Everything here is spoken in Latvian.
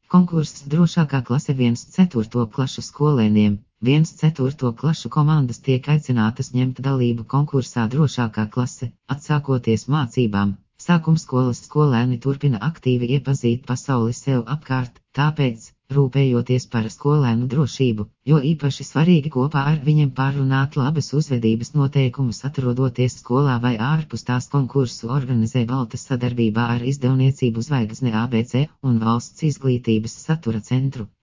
Konkurss drošākā klase 1.4. klašu skolēniem. 1.4. klašu komandas tiek aicinātas ņemt dalību konkursā drošākā klase, atsākoties mācībām. Sākumskolas skolēni turpina aktīvi iepazīt pasauli sev apkārt, tāpēc, rūpējoties par skolēnu drošību, jo īpaši svarīgi kopā ar viņiem pārunāt labas uzvedības noteikumus atrodoties skolā vai ārpus tās. Konkursu organizē Balta sadarbībā ar izdevniecību Zvaigzne ABC un Valsts izglītības satura centru.